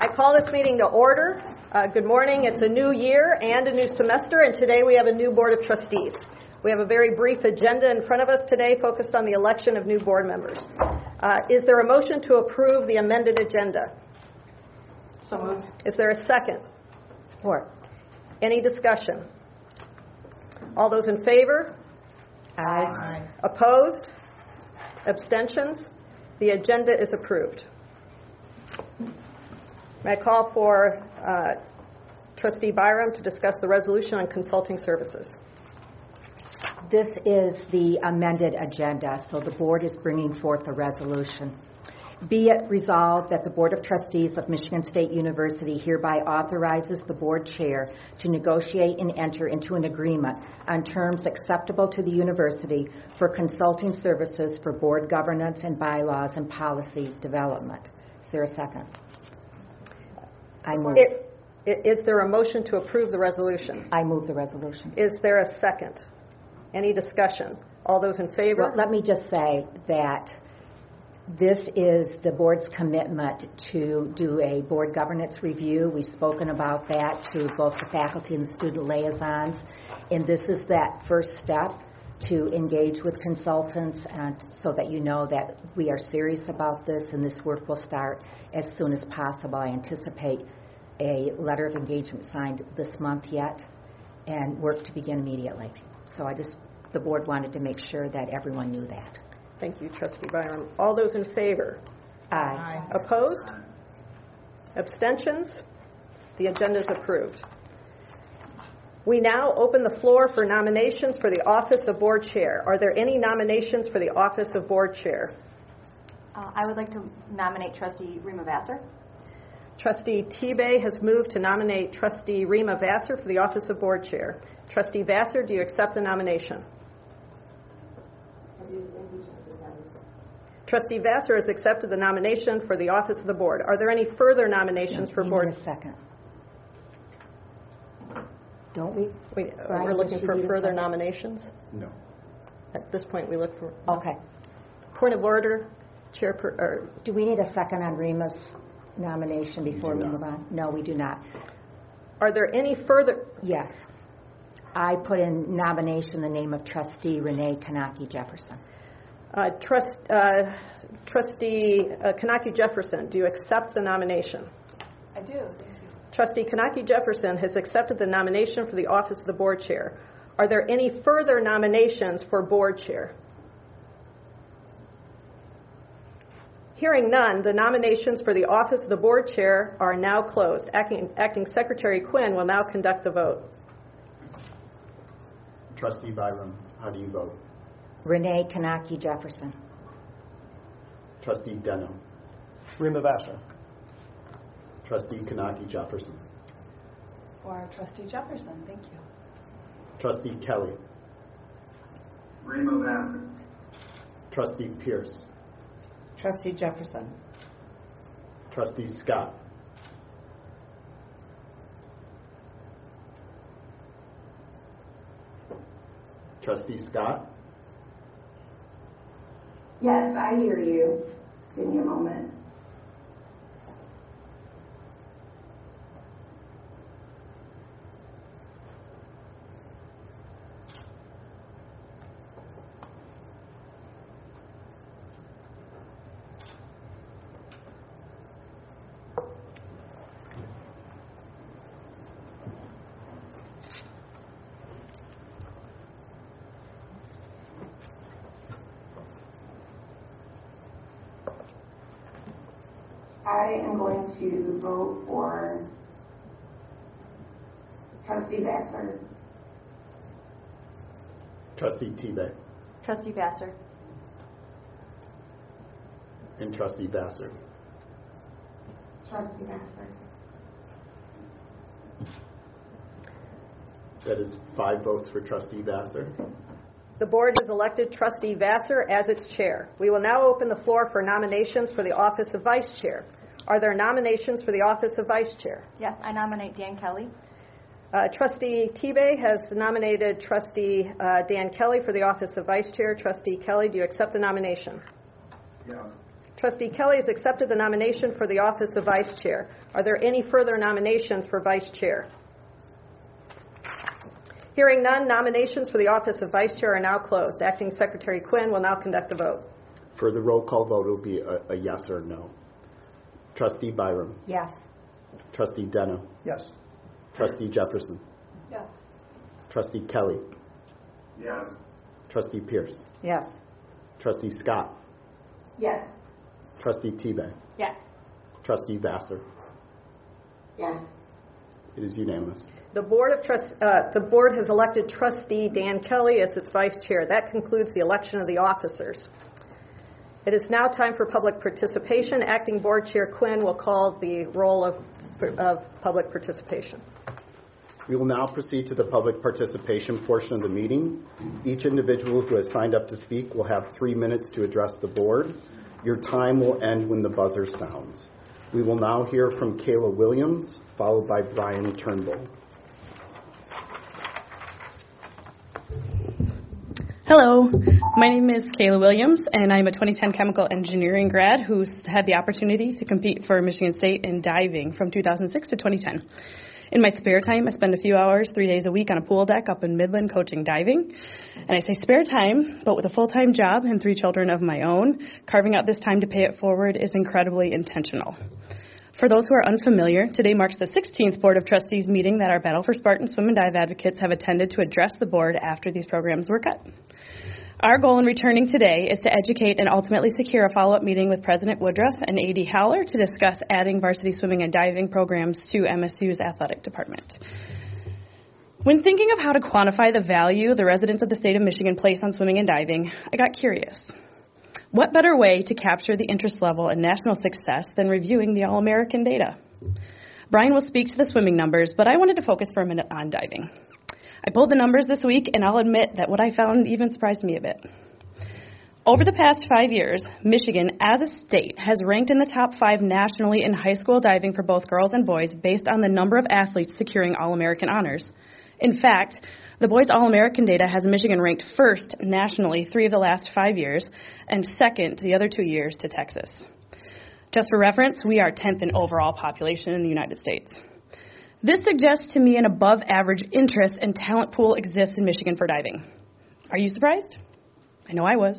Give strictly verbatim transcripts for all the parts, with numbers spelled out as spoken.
I call this meeting to order. Uh, good morning. It's a new year and a new semester, and today we have a new Board of Trustees. We have a very brief agenda in front of us today focused on the election of new board members. Uh, is there a motion to approve the amended agenda? So moved. Is there a second? Support. Any discussion? All those in favor? Aye. Aye. Opposed? Abstentions? The agenda is approved. May I call for uh, Trustee Byram to discuss the resolution on consulting services? This is the amended agenda, so the board is bringing forth a resolution. Be it resolved that the Board of Trustees of Michigan State University hereby authorizes the board chair to negotiate and enter into an agreement on terms acceptable to the university for consulting services for board governance and bylaws and policy development. Is there a second? I move. It, it, is there a motion to approve the resolution? I move the resolution. Is there a second? Any discussion? All those in favor? Well, let me just say that this is the board's commitment to do a board governance review. We've spoken about that to both the faculty and the student liaisons, and this is that first step to engage with consultants and so that you know that we are serious about this, and this work will start as soon as possible. I anticipate a letter of engagement signed this month yet and work to begin immediately. So I just, the board wanted to make sure that everyone knew that. Thank you, Trustee Byram. All those in favor? Aye. Aye. Opposed? Abstentions? The agenda is approved. We now open the floor for nominations for the office of board chair. Are there any nominations for the office of board chair? Uh, I would like to nominate Trustee Rima Vassar. Trustee Tebay has moved to nominate Trustee Rima Vassar for the office of board chair. Trustee Vassar, do you accept the nomination? Trustee Vassar has accepted the nomination for the office of the board. Are there any further nominations Yeah, for board? a second. Don't we? We, uh, Brian, we're looking just for you need a further second? nominations. No. At this point, we look for Okay. point of order. Chair, per, or, Do we need a second on Rima's nomination before we do move not. on? No, we do not. are there any further? Yes. I put in nomination the name of Trustee Renee Kanaki Jefferson. Uh, trust, uh, Trustee uh, Kanaki Jefferson, do you accept the nomination? I do. Thank you. Trustee Kanaki Jefferson has accepted the nomination for the office of the board chair. Are there any further nominations for board chair? Hearing none, the nominations for the office of the board chair are now closed. Acting, Acting Secretary Quinn will now conduct the vote. Trustee Byram, how do you vote? Renee Kanaki Jefferson. Trustee Denham. Rima Vassar. Trustee Kanaki Jefferson. For Trustee Jefferson, thank you. Trustee Kelly. Rima Vassar. Trustee Pierce. Trustee Jefferson. Trustee Scott. Trustee Scott. Yes, I hear you. Give me a moment. I am going to vote for Trustee Vassar. Trustee Tebay. Trustee Vassar. And Trustee Vassar. Trustee Vassar. That is five votes for Trustee Vassar. The board has elected Trustee Vassar as its chair. We will now open the floor for nominations for the office of vice chair. Are there nominations for the office of vice chair? Yes, I nominate Dan Kelly. Uh, Trustee Tebay has nominated Trustee uh, Dan Kelly for the office of vice chair. Trustee Kelly, do you accept the nomination? Yes. Trustee Kelly has accepted the nomination for the office of Vice Chair. Are there any further nominations for Vice Chair? Hearing none, nominations for the office of Vice Chair are now closed. Acting Secretary Quinn will now conduct the vote. For the roll call vote, it will be a, a yes or no. Trustee Byram. Yes. Trustee Deno. Yes. Trustee Jefferson. Yes. Trustee Kelly. Yes. Trustee Pierce. Yes. Trustee Scott. Yes. Trustee Tebay. Yes. Trustee Vassar. Yes. It is unanimous. The board of trust, uh, the board has elected Trustee Dan Kelly as its Vice Chair. That concludes the election of the officers. It is now time for public participation. Acting Board Chair Quinn will call the roll of, of public participation. We will now proceed to the public participation portion of the meeting. Each individual who has signed up to speak will have three minutes to address the board. Your time will end when the buzzer sounds. We will now hear from Kayla Williams, followed by Brian Turnbull. Hello, my name is Kayla Williams, and I'm a twenty ten chemical engineering grad who's had the opportunity to compete for Michigan State in diving from two thousand six to twenty ten. In my spare time, I spend a few hours, three days a week on a pool deck up in Midland coaching diving. And I say spare time, but with a full-time job and three children of my own, carving out this time to pay it forward is incredibly intentional. For those who are unfamiliar, today marks the sixteenth Board of Trustees meeting that our Battle for Spartan Swim and Dive advocates have attended to address the board after these programs were cut. Our goal in returning today is to educate and ultimately secure a follow-up meeting with President Woodruff and A D Howler to discuss adding varsity swimming and diving programs to M S U's athletic department. When thinking of how to quantify the value the residents of the state of Michigan place on swimming and diving, I got curious. What better way to capture the interest level and national success than reviewing the All-American data? Brian will speak to the swimming numbers, but I wanted to focus for a minute on diving. I pulled the numbers this week, and I'll admit that what I found even surprised me a bit. Over the past five years, Michigan, as a state, has ranked in the top five nationally in high school diving for both girls and boys based on the number of athletes securing All-American honors. In fact, the boys' All-American data has Michigan ranked first nationally three of the last five years, and second the other two years to Texas. Just for reference, we are tenth in overall population in the United States. This suggests to me an above-average interest and talent pool exists in Michigan for diving. Are you surprised? I know I was.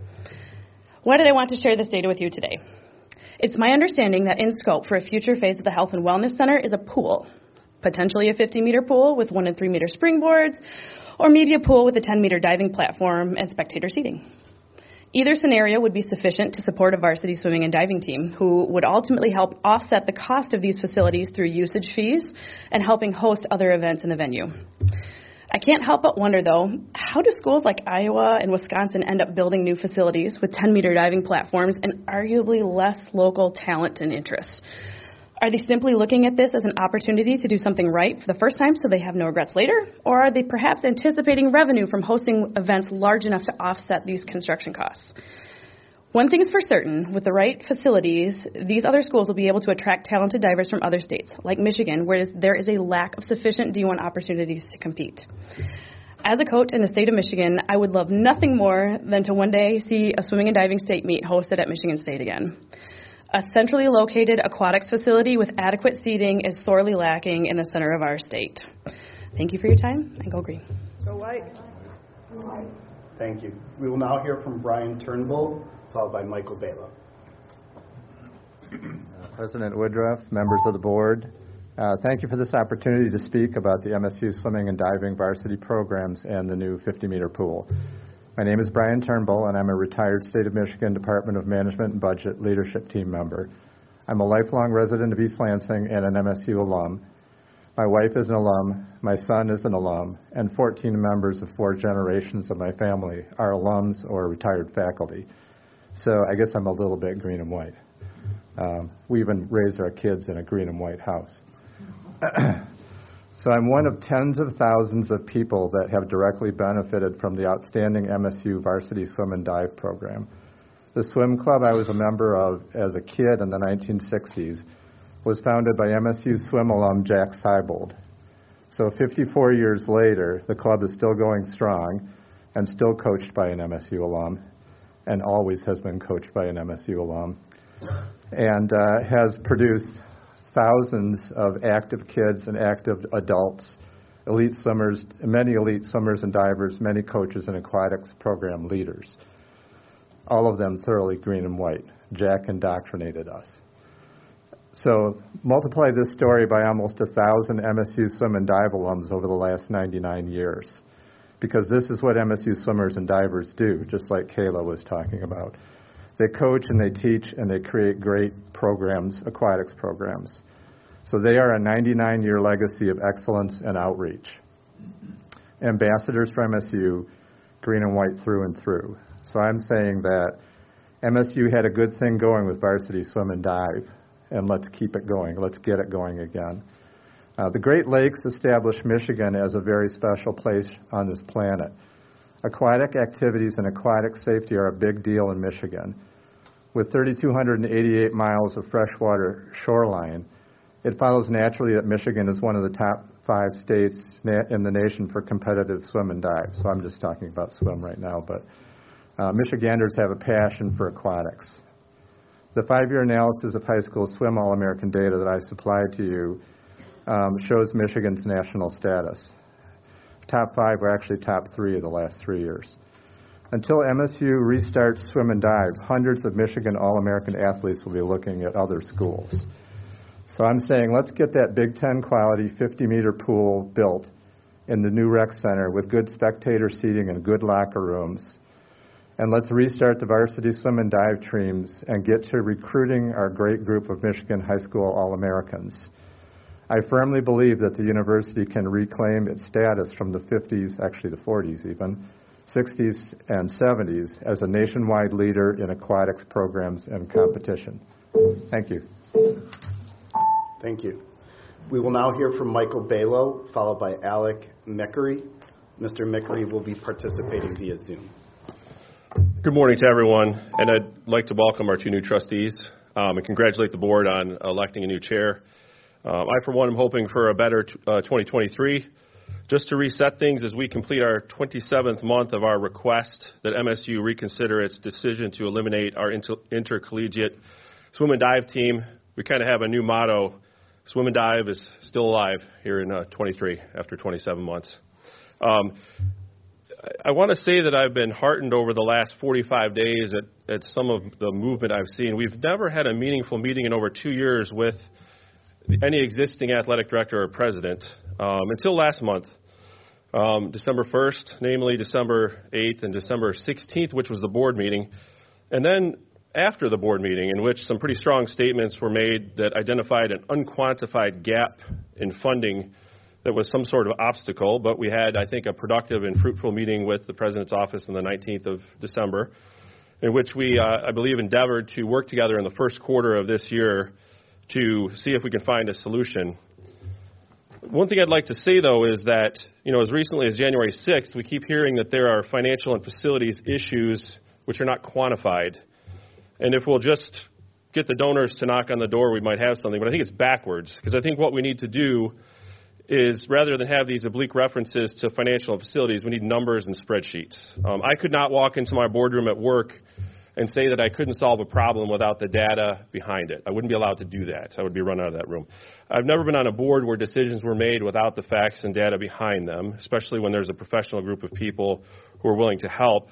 Why did I want to share this data with you today? It's my understanding that in scope for a future phase of the Health and Wellness Center is a pool, potentially a fifty-meter pool with one and three-meter springboards, or maybe a pool with a ten-meter diving platform and spectator seating. Either scenario would be sufficient to support a varsity swimming and diving team who would ultimately help offset the cost of these facilities through usage fees and helping host other events in the venue. I can't help but wonder, though, how do schools like Iowa and Wisconsin end up building new facilities with ten-meter diving platforms and arguably less local talent and interest? Are they simply looking at this as an opportunity to do something right for the first time so they have no regrets later? Or are they perhaps anticipating revenue from hosting events large enough to offset these construction costs? One thing is for certain, with the right facilities, these other schools will be able to attract talented divers from other states, like Michigan, where there is a lack of sufficient D one opportunities to compete. As a coach in the state of Michigan, I would love nothing more than to one day see a swimming and diving state meet hosted at Michigan State again. A centrally located aquatics facility with adequate seating is sorely lacking in the center of our state. Thank you for your time, and go green. Go white. Thank you. We will now hear from Brian Turnbull, followed by Michael Bala. Uh, President Woodruff, members of the board, uh, thank you for this opportunity to speak about the M S U swimming and diving varsity programs and the new fifty-meter pool. My name is Brian Turnbull, and I'm a retired State of Michigan Department of Management and Budget leadership team member. I'm a lifelong resident of East Lansing and an M S U alum. My wife is an alum, my son is an alum, and fourteen members of four generations of my family are alums or retired faculty. So I guess I'm a little bit green and white. Um, we even raised our kids in a green and white house. So I'm one of tens of thousands of people that have directly benefited from the outstanding M S U varsity swim and dive program. The swim club I was a member of as a kid in the nineteen sixties was founded by M S U swim alum Jack Seibold. So fifty-four years later, the club is still going strong and still coached by an M S U alum, and always has been coached by an M S U alum. and uh, has produced thousands of active kids and active adults, elite swimmers, many elite swimmers and divers, many coaches and aquatics program leaders, all of them thoroughly green and white. Jack indoctrinated us. So multiply this story by almost a thousand M S U swim and dive alums over the last ninety-nine years, because this is what M S U swimmers and divers do, just like Kayla was talking about. They coach and they teach and they create great programs, aquatics programs. So they are a ninety-nine year legacy of excellence and outreach. Ambassadors for M S U, green and white through and through. So I'm saying that M S U had a good thing going with varsity swim and dive, and let's keep it going. Let's get it going again. Uh, the Great Lakes established Michigan as a very special place on this planet. Aquatic activities and aquatic safety are a big deal in Michigan. With three thousand two hundred eighty-eight miles of freshwater shoreline, it follows naturally that Michigan is one of the top five states na- in the nation for competitive swim and dive. So I'm just talking about swim right now, but uh, Michiganders have a passion for aquatics. The five-year analysis of high school swim All-American data that I supplied to you um, shows Michigan's national status. Top five were actually top three of the last three years. Until M S U restarts swim and dive, hundreds of Michigan All-American athletes will be looking at other schools. So I'm saying let's get that Big Ten quality fifty meter pool built in the new rec center with good spectator seating and good locker rooms. And let's restart the varsity swim and dive teams and get to recruiting our great group of Michigan high school All-Americans. I firmly believe that the university can reclaim its status from the fifties, actually the forties even, sixties and seventies as a nationwide leader in aquatics programs and competition. Thank you. Thank you. We will now hear from Michael Balo, followed by Alec Mickery. Mister Mickery will be participating via Zoom. Good morning to everyone, and I'd like to welcome our two new trustees um, and congratulate the board on electing a new chair. Um, I, for one, am hoping for a better t- uh, twenty twenty-three. Just to reset things, as we complete our twenty-seventh month of our request that M S U reconsider its decision to eliminate our inter- intercollegiate swim and dive team, we kind of have a new motto: swim and dive is still alive here in uh, twenty-three after twenty-seven months. Um, I want to say that I've been heartened over the last forty-five days at, at some of the movement I've seen. We've never had a meaningful meeting in over two years with any existing athletic director or president um, until last month, um, December first, namely December eighth and December sixteenth, which was the board meeting. And then after the board meeting, in which some pretty strong statements were made that identified an unquantified gap in funding that was some sort of obstacle, but we had, I think, a productive and fruitful meeting with the President's office on the nineteenth of December, in which we, uh, I believe, endeavored to work together in the first quarter of this year to see if we can find a solution. One thing I'd like to say, though, is that, you know, as recently as January sixth, we keep hearing that there are financial and facilities issues which are not quantified. And if we'll just get the donors to knock on the door, we might have something. But I think it's backwards, because I think what we need to do is, rather than have these oblique references to financial and facilities, we need numbers and spreadsheets. Um, I could not walk into my boardroom at work and say that I couldn't solve a problem without the data behind it. I wouldn't be allowed to do that. I would be run out of that room. I've never been on a board where decisions were made without the facts and data behind them, especially when there's a professional group of people who are willing to help.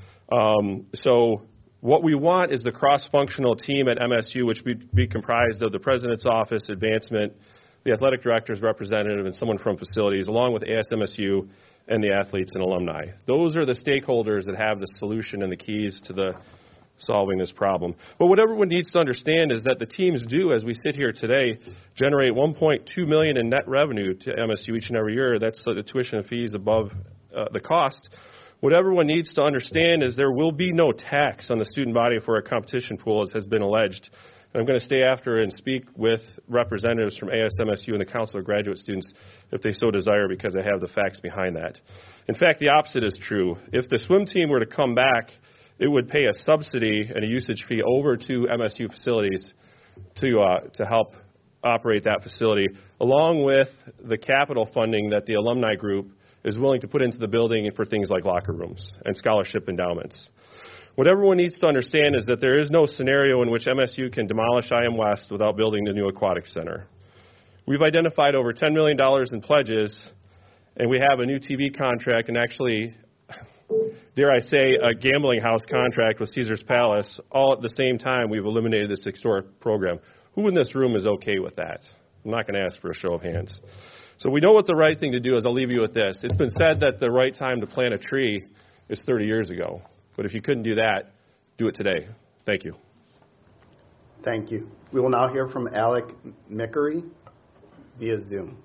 Um, so what we want is the cross-functional team at M S U, which would be comprised of the President's office, advancement, the athletic director's representative, and someone from facilities, along with A S M S U and the athletes and alumni. Those are the stakeholders that have the solution and the keys to the solving this problem. But what everyone needs to understand is that the teams do, as we sit here today, generate one point two million dollars in net revenue to M S U each and every year. That's the tuition and fees above uh, the cost. What everyone needs to understand is there will be no tax on the student body for a competition pool, as has been alleged. And I'm going to stay after and speak with representatives from A S M S U and the Council of Graduate Students if they so desire, because I have the facts behind that. In fact, the opposite is true. If the swim team were to come back, it would pay a subsidy and a usage fee over to M S U facilities to uh, to help operate that facility, along with the capital funding that the alumni group is willing to put into the building for things like locker rooms and scholarship endowments. What everyone needs to understand is that there is no scenario in which M S U can demolish I M West without building the new aquatic center. We've identified over ten million dollars in pledges, and we have a new T V contract and actually, dare I say, a gambling house contract with Caesars Palace. All at the same time, we've eliminated this historic program. Who in this room is okay with that? I'm not going to ask for a show of hands. So we know what the right thing to do is. I'll leave you with this. It's been said that the right time to plant a tree is thirty years ago. But if you couldn't do that, do it today. Thank you. Thank you. We will now hear from Alec Mickery via Zoom.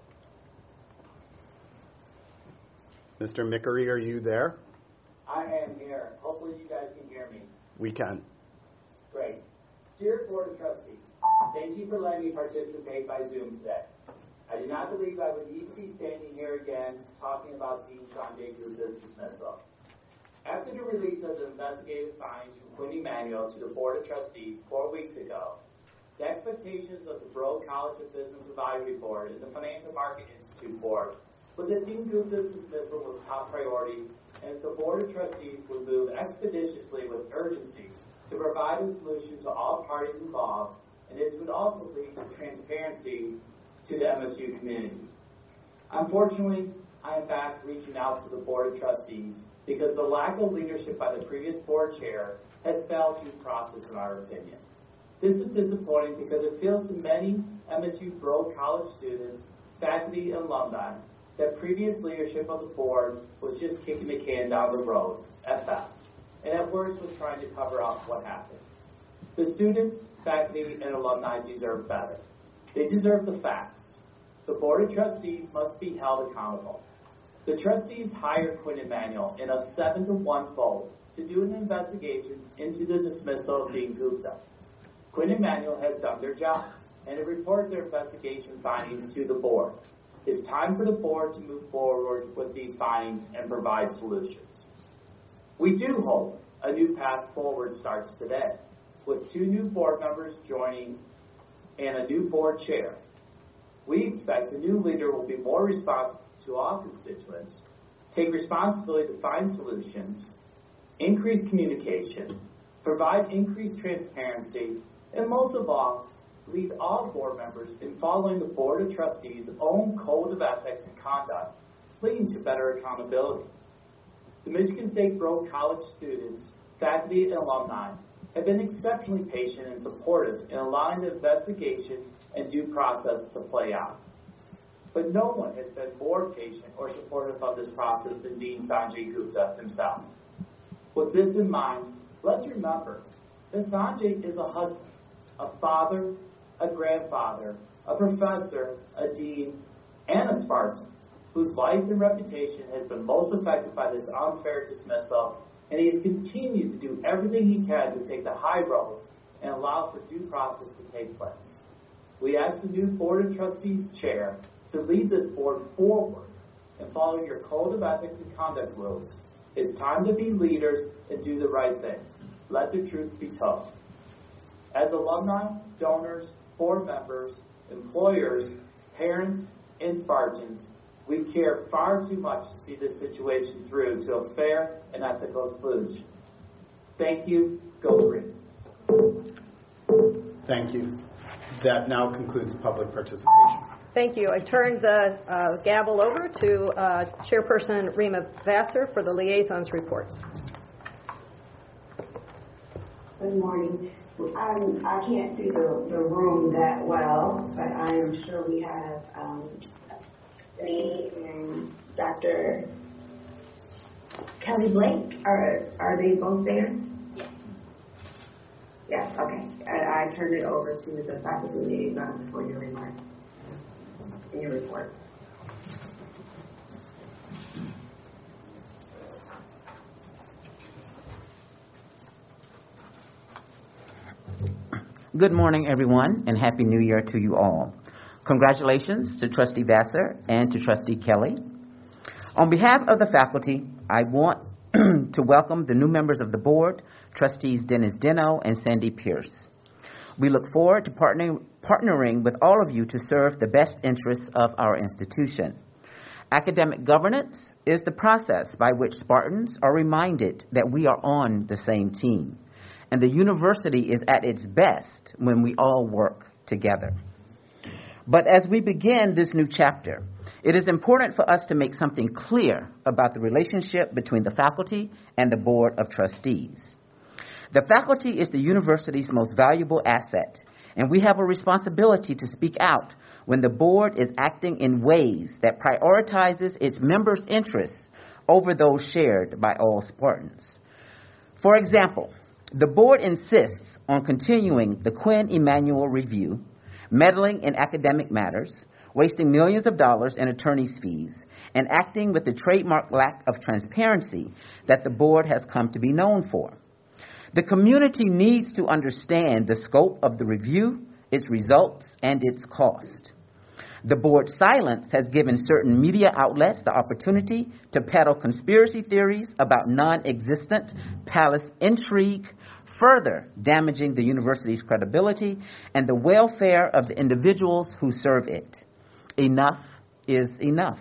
Mister Mickery, are you there? I am here. Hopefully you guys can hear me. We can. Great. Dear Board of Trustees, thank you for letting me participate by Zoom today. I do not believe I would need to be standing here again talking about Dean Sanjay Gupta's dismissal. After the release of the investigative findings from Quinn Emanuel to the Board of Trustees four weeks ago, the expectations of the Broad College of Business Advisory Board and the Financial Market Institute Board was that Dean Gupta's dismissal was top priority and that the Board of Trustees would move expeditiously with urgency to provide a solution to all parties involved, and this would also lead to transparency to the M S U community. Unfortunately, I am back reaching out to the Board of Trustees because the lack of leadership by the previous board chair has failed due process in our opinion. This is disappointing because it feels to many M S U Broad College students, faculty, and alumni that previous leadership of the board was just kicking the can down the road, at best, and at worst was trying to cover up what happened. The students, faculty, and alumni deserve better. They deserve the facts. The Board of Trustees must be held accountable. The trustees hired Quinn Emanuel in a seven to one vote to do an investigation into the dismissal of Dean Gupta. Quinn Emanuel has done their job and have reported their investigation findings to the board. It's time for the board to move forward with these findings and provide solutions. We do hope a new path forward starts today, with two new board members joining and a new board chair. We expect the new leader will be more responsive to all constituents, take responsibility to find solutions, increase communication, provide increased transparency, and most of all, lead all board members in following the Board of Trustees' own code of ethics and conduct, leading to better accountability. The Michigan State Broad College students, faculty, and alumni have been exceptionally patient and supportive in allowing the investigation and due process to play out. But no one has been more patient or supportive of this process than Dean Sanjay Gupta himself. With this in mind, let's remember that Sanjay is a husband, a father, a grandfather, a professor, a dean, and a Spartan, whose life and reputation has been most affected by this unfair dismissal, and he has continued to do everything he can to take the high road and allow for due process to take place. We ask the new Board of Trustees chair to lead this board forward and follow your code of ethics and conduct rules. It's time to be leaders and do the right thing. Let the truth be told. As alumni, donors, board members, employers, parents, and Spartans, we care far too much to see this situation through to a fair and ethical solution. Thank you. Go Green. Thank you. That now concludes public participation. Thank you. I turn the uh, gavel over to uh, Chairperson Rima Vassar for the liaisons reports. Good morning. I'm, I can't see the, the room that well, but I am sure we have um, me and Doctor Kelly Blake. Are, are they both there? Yes. Yes, okay. I, I turn it over to the faculty liaisons for your remarks and your report. Good morning, everyone, and Happy New Year to you all. Congratulations to Trustee Vassar and to Trustee Kelly. On behalf of the faculty, I want to welcome the new members of the board, Trustees Dennis Deno and Sandy Pierce. We look forward to partnering, partnering with all of you to serve the best interests of our institution. Academic governance is the process by which Spartans are reminded that we are on the same team, and the university is at its best when we all work together. But as we begin this new chapter, it is important for us to make something clear about the relationship between the faculty and the Board of Trustees. The faculty is the university's most valuable asset, and we have a responsibility to speak out when the board is acting in ways that prioritizes its members' interests over those shared by all Spartans. For example, the board insists on continuing the Quinn Emanuel Review, meddling in academic matters, wasting millions of dollars in attorney's fees, and acting with the trademark lack of transparency that the board has come to be known for. The community needs to understand the scope of the review, its results, and its cost. The board's silence has given certain media outlets the opportunity to peddle conspiracy theories about non-existent palace intrigue, further damaging the university's credibility and the welfare of the individuals who serve it. Enough is enough.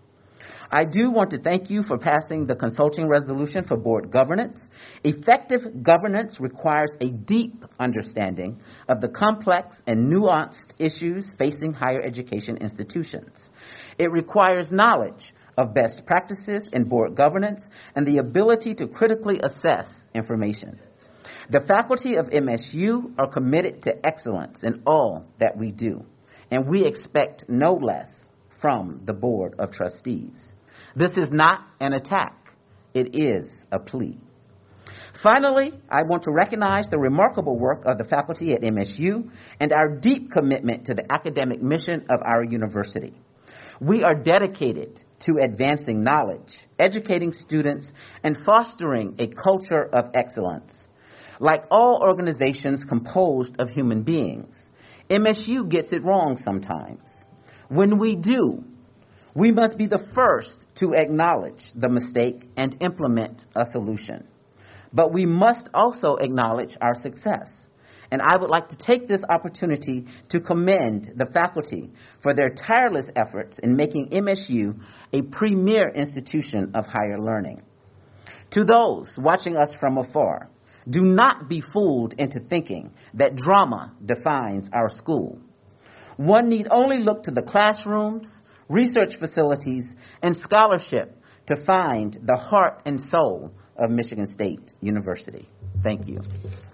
I do want to thank you for passing the consulting resolution for board governance. Effective governance requires a deep understanding of the complex and nuanced issues facing higher education institutions. It requires knowledge of best practices in board governance and the ability to critically assess information. The faculty of M S U are committed to excellence in all that we do, and we expect no less from the Board of Trustees. This is not an attack. It is a plea. Finally, I want to recognize the remarkable work of the faculty at M S U and our deep commitment to the academic mission of our university. We are dedicated to advancing knowledge, educating students, and fostering a culture of excellence. Like all organizations composed of human beings, M S U gets it wrong sometimes. When we do, we must be the first to acknowledge the mistake and implement a solution. But we must also acknowledge our success. And I would like to take this opportunity to commend the faculty for their tireless efforts in making M S U a premier institution of higher learning. To those watching us from afar, do not be fooled into thinking that drama defines our school. One need only look to the classrooms, research facilities, and scholarship to find the heart and soul of Michigan State University. Thank you.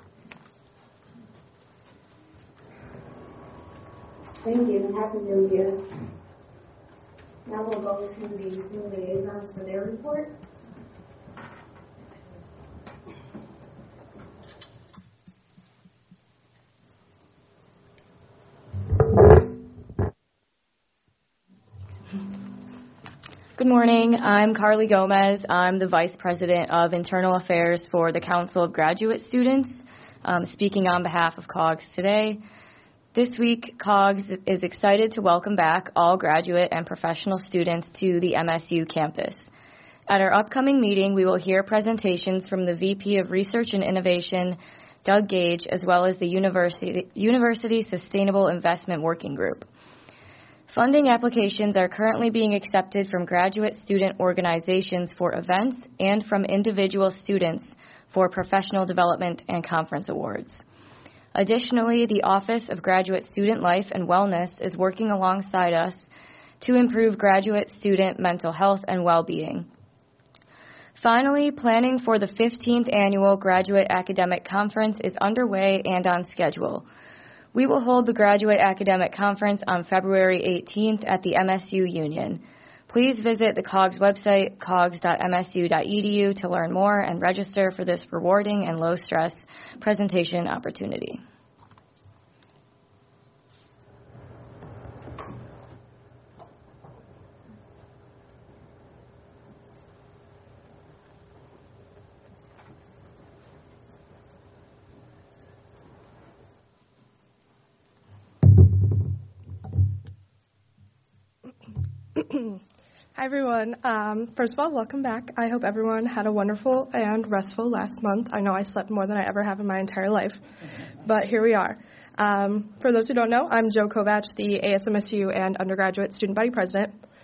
Thank you. Happy New Year. Now we'll go to the student liaisons for their report. Good morning. I'm Carly Gomez. I'm the Vice President of Internal Affairs for the Council of Graduate Students, um, speaking on behalf of C O G S today. This week, C O G S is excited to welcome back all graduate and professional students to the M S U campus. At our upcoming meeting, we will hear presentations from the V P of Research and Innovation, Doug Gage, as well as the University, University Sustainable Investment Working Group. Funding applications are currently being accepted from graduate student organizations for events and from individual students for professional development and conference awards. Additionally, the Office of Graduate Student Life and Wellness is working alongside us to improve graduate student mental health and well-being. Finally, planning for the fifteenth Annual Graduate Academic Conference is underway and on schedule. We will hold the Graduate Academic Conference on February eighteenth at the M S U Union. Please visit the C O G S website, cogs dot m s u dot e d u, to learn more and register for this rewarding and low-stress presentation opportunity. Hi, everyone. Um, first of all, welcome back. I hope everyone had a wonderful and restful last month. I know I slept more than I ever have in my entire life, but here we are. Um, for those who don't know, I'm Jo Kovach, the A S M S U and undergraduate student body president.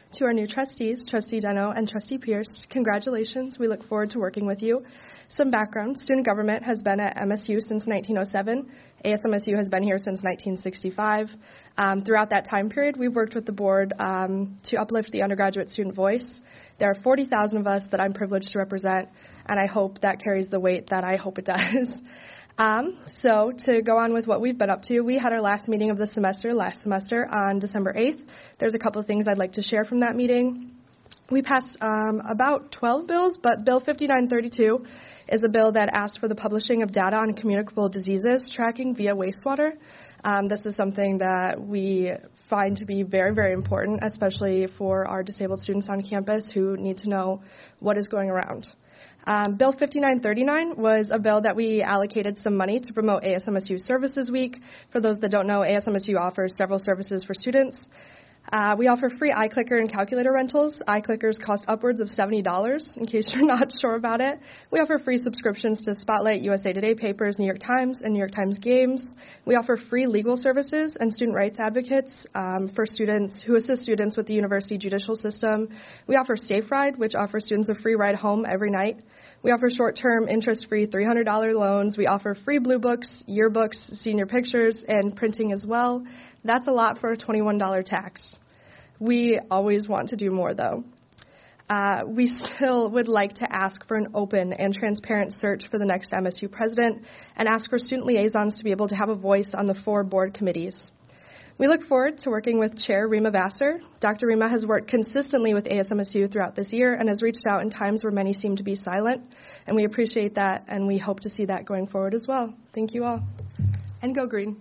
To our new trustees, Trustee Deno and Trustee Pierce, congratulations. We look forward to working with you. Some background. Student government has been at M S U since nineteen oh seven. A S M S U has been here since nineteen sixty-five. Um, throughout that time period, we've worked with the board um, to uplift the undergraduate student voice. There are forty thousand of us that I'm privileged to represent, and I hope that carries the weight that I hope it does. Um, so to go on with what we've been up to, we had our last meeting of the semester last semester on December eighth. There's a couple of things I'd like to share from that meeting. We passed um, about twelve bills, but Bill fifty-nine thirty-two is a bill that asks for the publishing of data on communicable diseases tracking via wastewater. Um, this is something that we find to be very, very important, especially for our disabled students on campus who need to know what is going around. Um, Bill fifty-nine thirty-nine was a bill that we allocated some money to promote A S M S U Services Week. For those that don't know, A S M S U offers several services for students. Uh, we offer free iClicker and calculator rentals. iClickers cost upwards of seventy dollars, in case you're not sure about it. We offer free subscriptions to Spotlight, U S A Today papers, New York Times, and New York Times Games. We offer free legal services and student rights advocates um, for students who assist students with the university judicial system. We offer Safe Ride, which offers students a free ride home every night. We offer short-term, interest-free three hundred dollars loans. We offer free blue books, yearbooks, senior pictures, and printing as well. That's a lot for a twenty-one dollars tax. We always want to do more, though. Uh, we still would like to ask for an open and transparent search for the next M S U president and ask for student liaisons to be able to have a voice on the four board committees. We look forward to working with Chair Rima Vassar. Doctor Rima has worked consistently with A S M S U throughout this year and has reached out in times where many seem to be silent, and we appreciate that, and we hope to see that going forward as well. Thank you all. And go green.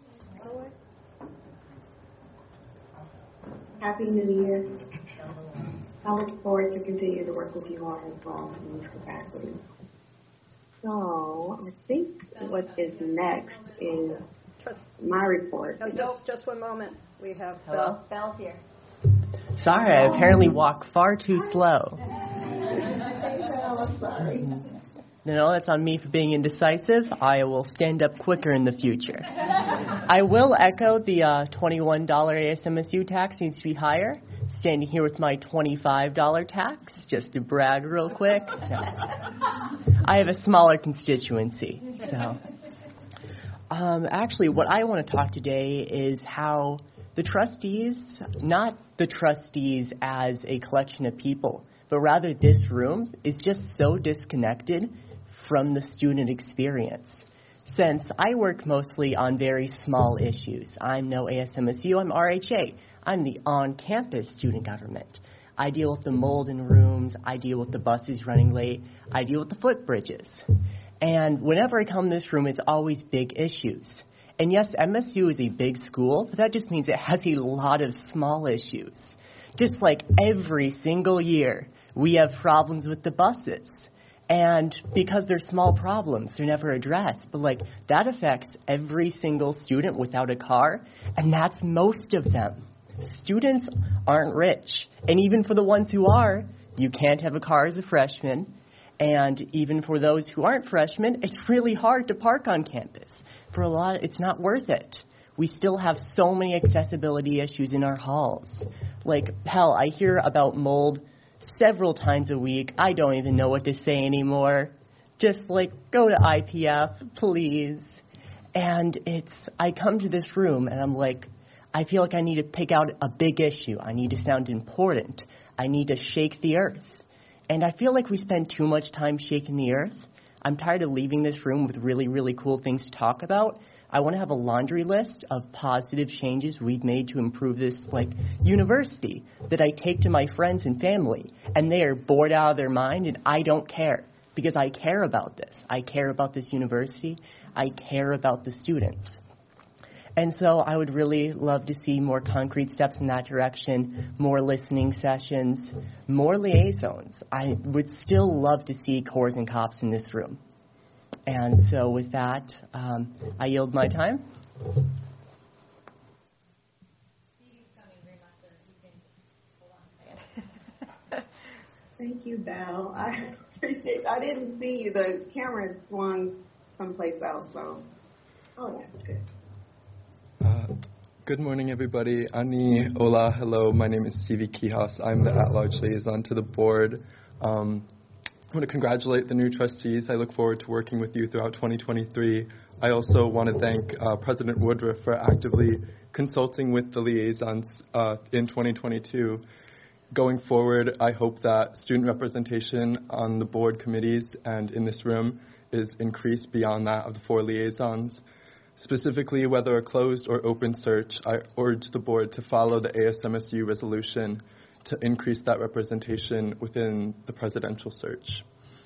Happy New Year. I look forward to continue to work with you all as well in this capacity. So I think what is next is my report. No, don't, just one moment. We have Hello? Belle. Belle's here. Sorry, I apparently walk far too slow. I'm sorry. No, no, that's on me for being indecisive. I will stand up quicker in the future. I will echo the uh, twenty-one dollars A S M S U tax needs to be higher. Standing here with my twenty-five dollars tax, just to brag real quick. So, I have a smaller constituency. So, um, actually, what I want to talk today is how the trustees, not the trustees as a collection of people, but rather this room is just so disconnected from the student experience. Since I work mostly on very small issues, I'm no A S M S U, I'm R H A. I'm the on-campus student government. I deal with the mold in rooms, I deal with the buses running late, I deal with the footbridges. And whenever I come in this room, it's always big issues. And yes, M S U is a big school, but that just means it has a lot of small issues. Just like every single year, we have problems with the buses. And because they're small problems, they're never addressed. But, like, that affects every single student without a car, and that's most of them. Students aren't rich. And even for the ones who are, you can't have a car as a freshman. And even for those who aren't freshmen, it's really hard to park on campus. For a lot, it's not worth it. We still have so many accessibility issues in our halls. Like, hell, I hear about mold several times a week. I don't even know what to say anymore. Just like, go to I P F, please. And it's, I come to this room and I'm like, I feel like I need to pick out a big issue. I need to sound important. I need to shake the earth. And I feel like we spend too much time shaking the earth. I'm tired of leaving this room with really, really cool things to talk about. I want to have a laundry list of positive changes we've made to improve this, like, university that I take to my friends and family, and they are bored out of their mind, and I don't care because I care about this. I care about this university. I care about the students. And so I would really love to see more concrete steps in that direction, more listening sessions, more liaisons. I would still love to see cores and cops in this room. And so with that, um, I yield my time. Thank you, Belle. I appreciate. I didn't see you. The camera swung someplace else. So, oh, that's good. Uh, Good morning, everybody. Ani, hola, hello. My name is Stevie Kihas. I'm the at-large liaison to the board. Um, I want to congratulate the new trustees. I look forward to working with you throughout twenty twenty-three. I also want to thank uh, President Woodruff for actively consulting with the liaisons uh, in twenty twenty-two. Going forward, I hope that student representation on the board committees and in this room is increased beyond that of the four liaisons. Specifically, whether a closed or open search, I urge the board to follow the A S M S U resolution to increase that representation within the presidential search.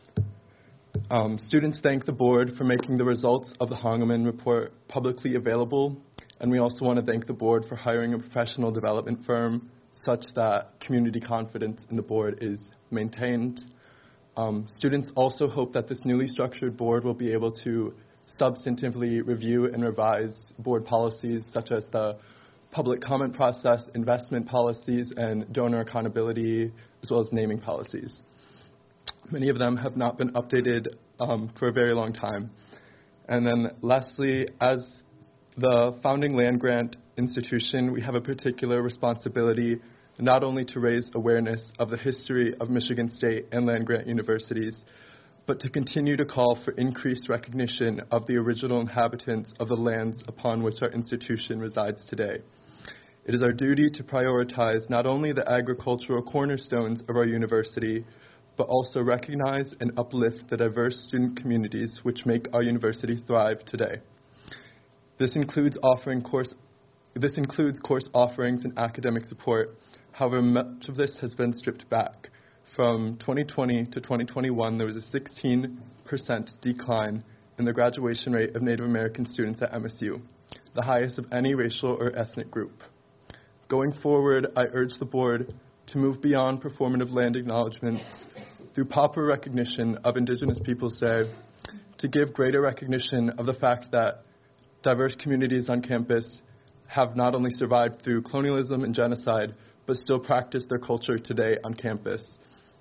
Um, students thank the board for making the results of the Hongeman report publicly available, and we also want to thank the board for hiring a professional development firm such that community confidence in the board is maintained. Um, students also hope that this newly structured board will be able to substantively review and revise board policies such as the public comment process, investment policies, and donor accountability, as well as naming policies. Many of them have not been updated um, for a very long time. And then lastly, as the founding land-grant institution, we have a particular responsibility not only to raise awareness of the history of Michigan State and land-grant universities, but to continue to call for increased recognition of the original inhabitants of the lands upon which our institution resides today. It is our duty to prioritize not only the agricultural cornerstones of our university, but also recognize and uplift the diverse student communities which make our university thrive today. This includes offering course, this includes course offerings and academic support. However, much of this has been stripped back. From twenty twenty to twenty twenty-one, there was a sixteen percent decline in the graduation rate of Native American students at M S U, the highest of any racial or ethnic group. Going forward, I urge the board to move beyond performative land acknowledgments through proper recognition of Indigenous Peoples Day, to give greater recognition of the fact that diverse communities on campus have not only survived through colonialism and genocide, but still practice their culture today on campus.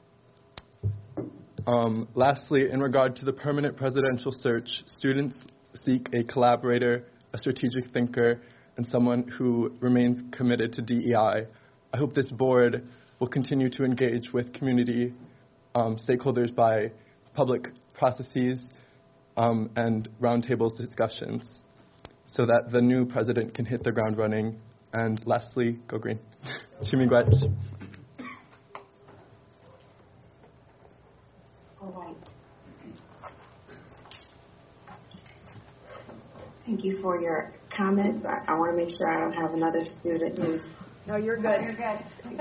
Um, lastly, in regard to the permanent presidential search, students seek a collaborator, a strategic thinker, and someone who remains committed to D E I. I hope this board will continue to engage with community um, stakeholders by public processes um, and roundtables discussions so that the new president can hit the ground running. And lastly, go green. Chimigwach. All right. Thank you for your comments. I, I want to make sure I don't have another student who's... No, you're good. You're good.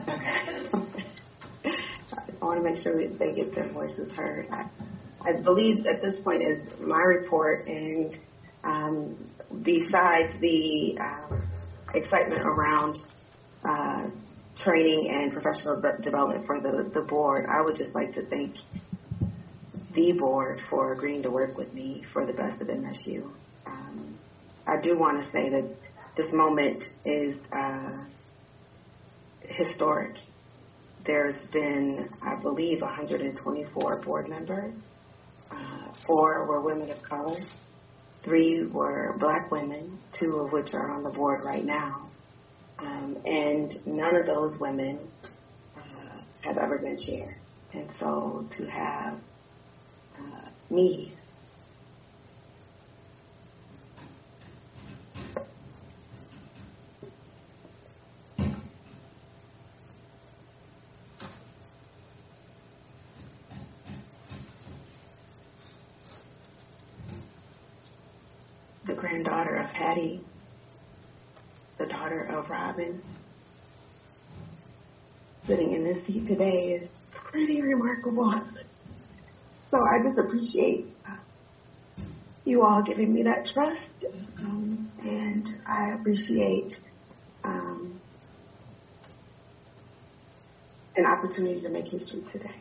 I want to make sure that they get their voices heard. I, I believe at this point is my report, and um, besides the uh, excitement around uh, training and professional development for the, the board, I would just like to thank the board for agreeing to work with me for the best of M S U. Um, I do want to say that this moment is uh, historic. There's been, I believe, one hundred twenty-four board members. Uh, four were women of color. Three were black women, two of which are on the board right now. Um, and none of those women uh, have ever been chair. And so to have uh, me the granddaughter of Hattie, the daughter of Robin, sitting in this seat today is pretty remarkable. So I just appreciate uh, you all giving me that trust, um, and I appreciate um, an opportunity to make history today.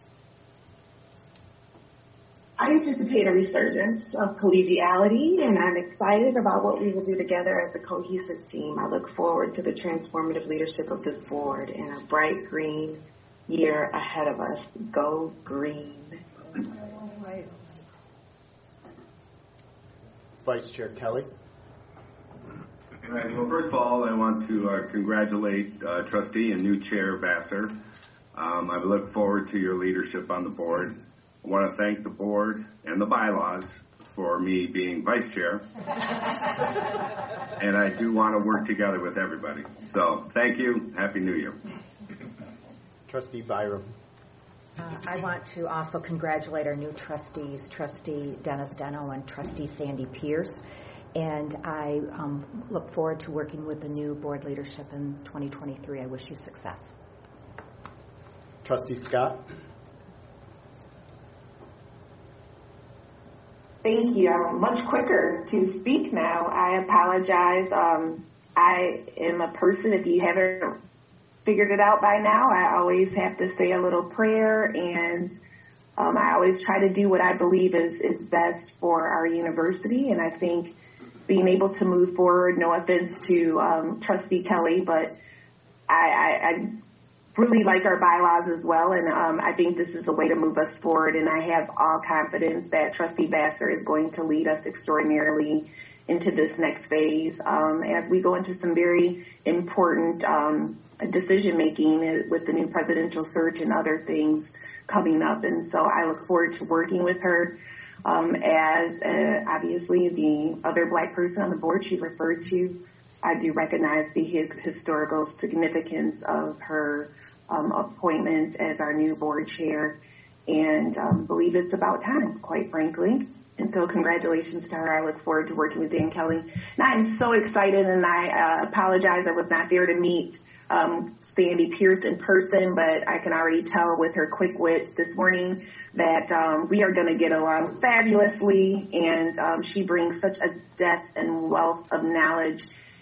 I anticipate a resurgence of collegiality, and I'm excited about what we will do together as a cohesive team. I look forward to the transformative leadership of this board and a bright green year ahead of us. Go green. Vice Chair Kelly. All right. Well, first of all, I want to uh, congratulate uh, Trustee and new Chair Vassar. Um, I look forward to your leadership on the board. I want to thank the board and the bylaws for me being vice chair. And I do want to work together with everybody. So thank you. Happy New Year. Trustee Byram. Uh, I want to also congratulate our new trustees, Trustee Dennis Deno and Trustee Sandy Pierce. And I um, look forward to working with the new board leadership in twenty twenty-three. I wish you success. Trustee Scott. Thank you. I'm much quicker to speak now. I apologize. Um, I am a person, if you haven't figured it out by now, I always have to say a little prayer, and um, I always try to do what I believe is, is best for our university. And I think being able to move forward, no offense to um, Trustee Kelly, but I, I, I really like our bylaws as well, and um, I think this is a way to move us forward, and I have all confidence that Trustee Vassar is going to lead us extraordinarily into this next phase um, as we go into some very important um, decision-making with the new presidential search and other things coming up, and so I look forward to working with her. Um, as uh, obviously the other black person on the board she referred to, I do recognize the his, historical significance of her um, appointment as our new board chair, and um, believe it's about time, quite frankly. And so congratulations to her. I look forward to working with Dan Kelly. And I'm so excited, and I uh, apologize I was not there to meet um, Sandy Pierce in person, but I can already tell with her quick wit this morning that um, we are going to get along fabulously, and um, she brings such a depth and wealth of knowledge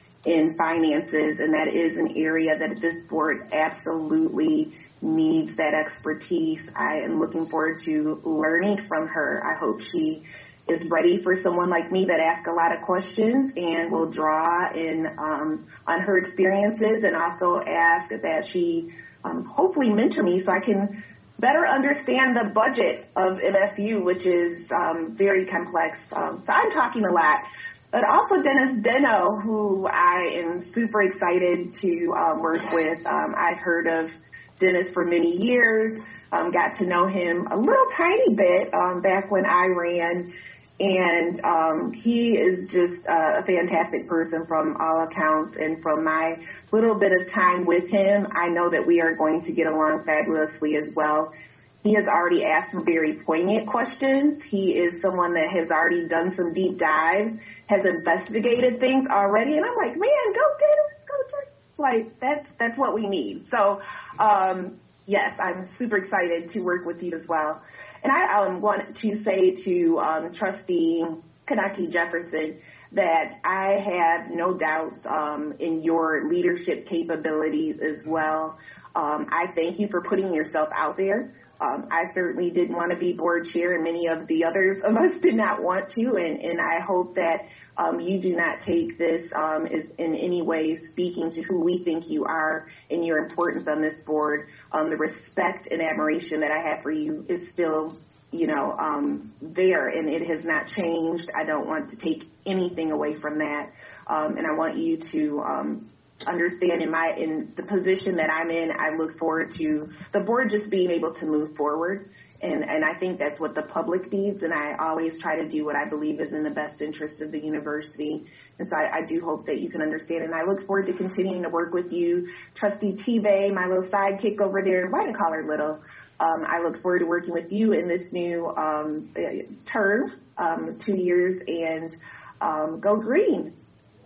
in finances, and that is an area that this board absolutely needs that expertise. I am looking forward to learning from her. I hope she is ready for someone like me that asks a lot of questions and will draw in um, on her experiences, and also ask that she um, hopefully mentor me so I can better understand the budget of M S U, which is um, very complex. Um, so I'm talking a lot. But also Dennis Deno, who I am super excited to um, work with. Um, I've heard of Dennis for many years, um, got to know him a little tiny bit um, back when I ran, and um, he is just uh, a fantastic person from all accounts, and from my little bit of time with him, I know that we are going to get along fabulously as well. He has already asked some very poignant questions. He is someone that has already done some deep dives, has investigated things already, and I'm like, man, go Dennis, go Dennis. Like, that's that's what we need. So, um, yes, I'm super excited to work with you as well. And I um, want to say to um, Trustee Kanaki Jefferson that I have no doubts um, in your leadership capabilities as well. Um, I thank you for putting yourself out there. Um, I certainly didn't want to be board chair, and many of the others of us did not want to, and, and I hope that um, you do not take this um, as in any way speaking to who we think you are and your importance on this board. Um, the respect and admiration that I have for you is still, you know, um, there, and it has not changed. I don't want to take anything away from that, um, and I want you to um, understand in my in the position that I'm in, I look forward to the board just being able to move forward, and, and I think that's what the public needs, and I always try to do what I believe is in the best interest of the university, and so I, I do hope that you can understand, and I look forward to continuing to work with you. Trustee T-Bay, my little sidekick over there, why do I call her little? Um, I look forward to working with you in this new um, term, um, two years, and um, go green.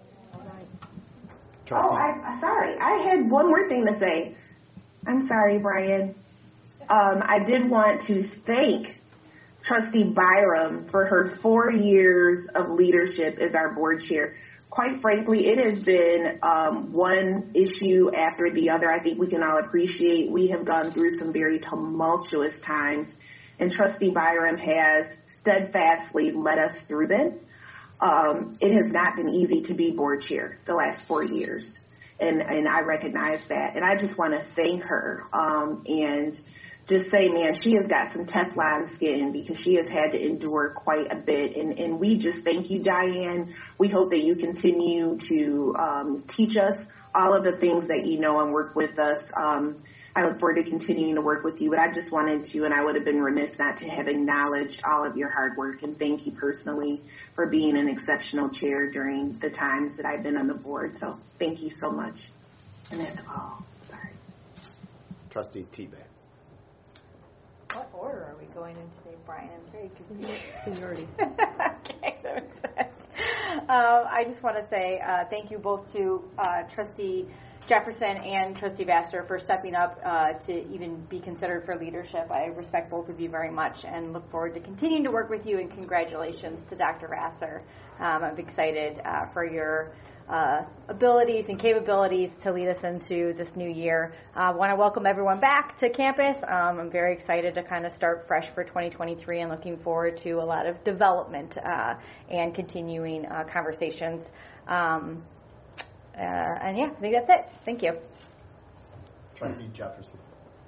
Trustee. Oh, I, sorry. I had one more thing to say. I'm sorry, Brian. Um, I did want to thank Trustee Byram for her four years of leadership as our board chair. Quite frankly, it has been um, one issue after the other. I think we can all appreciate we have gone through some very tumultuous times, and Trustee Byram has steadfastly led us through them. Um, it has not been easy to be board chair the last four years, and, and I recognize that. And I just want to thank her um, and just say, man, she has got some Teflon skin because she has had to endure quite a bit. And, and we just thank you, Diane. We hope that you continue to um, teach us all of the things that you know and work with us. Um, I look forward to continuing to work with you, but I just wanted to, and I would have been remiss not to have acknowledged all of your hard work, and thank you personally for being an exceptional chair during the times that I've been on the board. So thank you so much. And that's all. Sorry. Trustee Tebay. What order are we going in today, Brian? I'm very confused. Seniority. Okay, that makes sense. Um, I just want to say uh, thank you both to uh, Trustee Jefferson and Trustee Vassar for stepping up uh, to even be considered for leadership. I respect both of you very much and look forward to continuing to work with you, and congratulations to Doctor Vassar. Um, I'm excited uh, for your uh, abilities and capabilities to lead us into this new year. I uh, want to welcome everyone back to campus. Um, I'm very excited to kind of start fresh for twenty twenty-three and looking forward to a lot of development uh, and continuing uh, conversations. Um, Uh, and yeah, I think that's it. Thank you. Trustee Jefferson.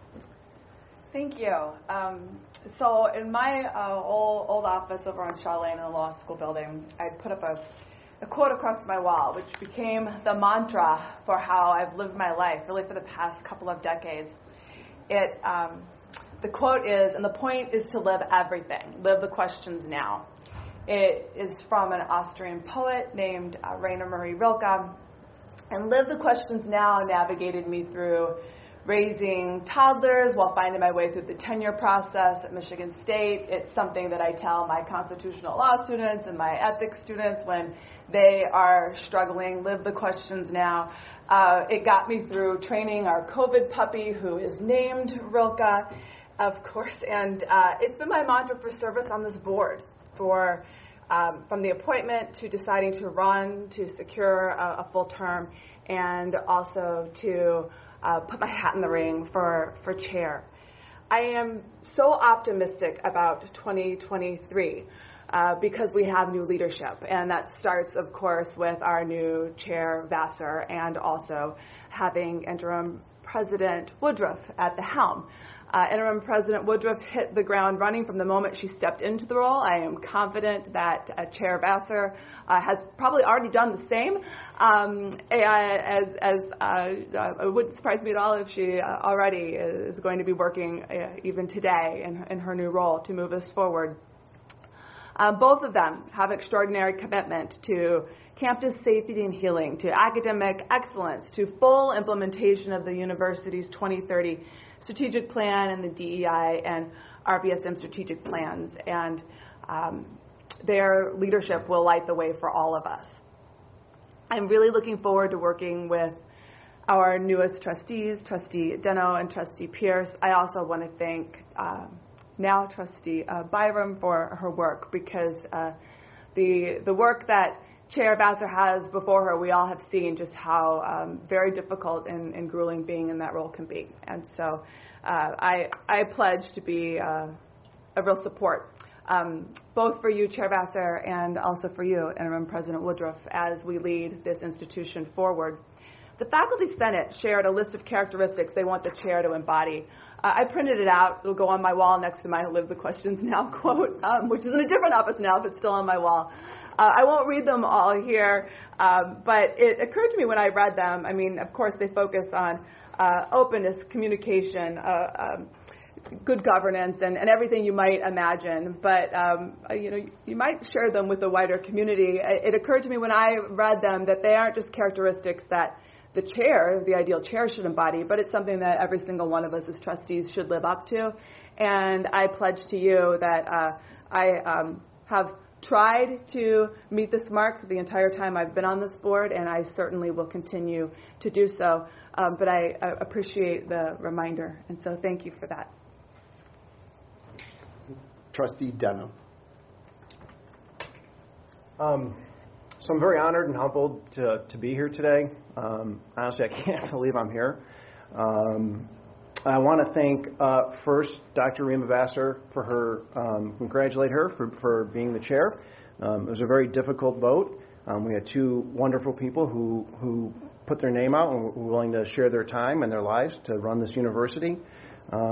Thank you. Um, so in my uh, old, old office over on Shaw Lane in the law school building, I put up a, a quote across my wall, which became the mantra for how I've lived my life, really for the past couple of decades. It, um, the quote is, and the point is to live everything, live the questions now. It is from an Austrian poet named uh, Rainer Maria Rilke. And Live the Questions Now navigated me through raising toddlers while finding my way through the tenure process at Michigan State. It's something that I tell my constitutional law students and my ethics students when they are struggling. Live the questions now. Uh, it got me through training our COVID puppy, who is named Rilke, of course. And uh, it's been my mantra for service on this board, for Um, from the appointment to deciding to run, to secure a, a full term, and also to uh, put my hat in the ring for, for chair. I am so optimistic about twenty twenty-three uh, because we have new leadership, and that starts, of course, with our new chair, Vassar, and also having interim President Woodruff at the helm. Uh, Interim President Woodruff hit the ground running from the moment she stepped into the role. I am confident that uh, Chair Vassar uh, has probably already done the same. Um, as as uh, uh, it wouldn't surprise me at all if she uh, already is going to be working uh, even today in, in her new role to move us forward. Uh, both of them have extraordinary commitment to campus safety and healing, to academic excellence, to full implementation of the university's twenty thirty strategic plan and the D E I and R V S M strategic plans. And um, their leadership will light the way for all of us. I'm really looking forward to working with our newest trustees, Trustee Deno and Trustee Pierce. I also want to thank um, now Trustee uh, Byram for her work, because uh, the the work that Chair Vassar has before her, we all have seen just how um, very difficult and, and grueling being in that role can be. And so uh, I, I pledge to be uh, a real support, um, both for you, Chair Vassar, and also for you, Interim President Woodruff, as we lead this institution forward. The Faculty Senate shared a list of characteristics they want the chair to embody. Uh, I printed it out. It'll go on my wall next to my Live the Questions Now quote, um, which is in a different office now, but still on my wall. Uh, I won't read them all here, um, but it occurred to me when I read them, I mean, of course, they focus on uh, openness, communication, uh, um, good governance, and, and everything you might imagine. But, um, you know, you might share them with the wider community. It occurred to me when I read them that they aren't just characteristics that the chair, the ideal chair, should embody, but it's something that every single one of us as trustees should live up to. And I pledge to you that uh, I um, have tried to meet this mark the entire time I've been on this board, and I certainly will continue to do so. Um, but I, I appreciate the reminder, and so thank you for that. Trustee Deno. Um, so I'm very honored and humbled to, to be here today. Um, honestly, I can't believe I'm here. Um, I want to thank uh, first Doctor Rima Vassar for her, um, congratulate her for, for being the chair. Um, it was a very difficult vote. Um, we had two wonderful people who, who put their name out and were willing to share their time and their lives to run this university. Um,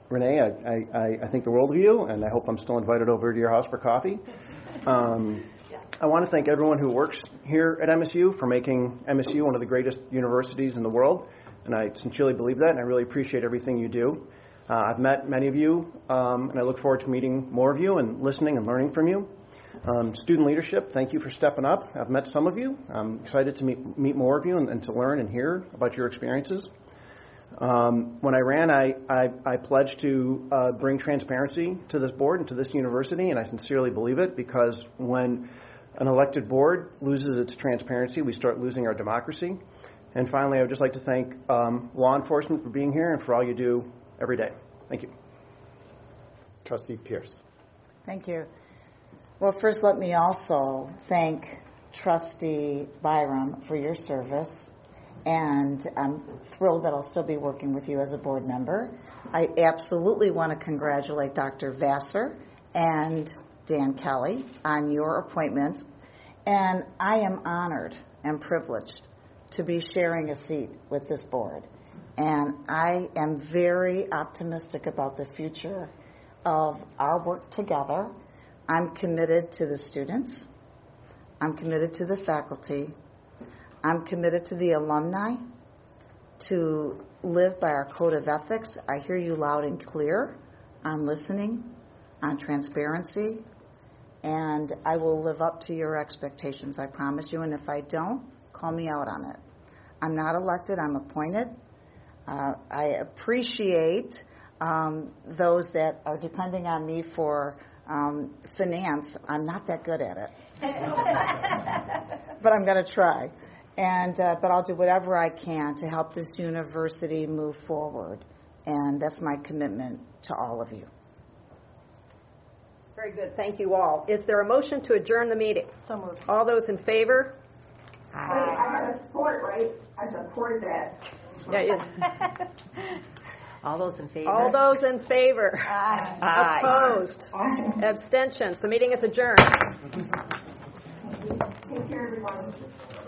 Renee, I, I, I think the world of you, and I hope I'm still invited over to your house for coffee. Um, I want to thank everyone who works here at M S U for making M S U one of the greatest universities in the world, and I sincerely believe that, and I really appreciate everything you do. Uh, I've met many of you, um, and I look forward to meeting more of you and listening and learning from you. Um, student leadership, thank you for stepping up. I've met some of you. I'm excited to meet, meet more of you and, and to learn and hear about your experiences. Um, when I ran, I, I, I pledged to uh, bring transparency to this board and to this university, and I sincerely believe it, because when an elected board loses its transparency, we start losing our democracy. And finally, I would just like to thank um, law enforcement for being here and for all you do every day. Thank you. Trustee Pierce. Thank you. Well, first let me also thank Trustee Byram for your service, and I'm thrilled that I'll still be working with you as a board member. I absolutely want to congratulate Doctor Vassar and Dan Kelly on your appointments, and I am honored and privileged to be sharing a seat with this board. And I am very optimistic about the future of our work together. I'm committed to the students. I'm committed to the faculty. I'm committed to the alumni to live by our code of ethics. I hear you loud and clear on listening, on transparency, and I will live up to your expectations, I promise you. And if I don't, call me out on it. I'm not elected, I'm appointed. Uh, I appreciate um, those that are depending on me for um, finance. I'm not that good at it, but I'm going to try. And uh, but I'll do whatever I can to help this university move forward, and that's my commitment to all of you. Very good. Thank you all. Is there a motion to adjourn the meeting? So moved. All those in favor? Wait, I got to support, right? I support that. Yeah, yeah. All those in favor? All those in favor? Aye. Aye. Opposed? Aye. Abstentions? The meeting is adjourned. Take care, everyone.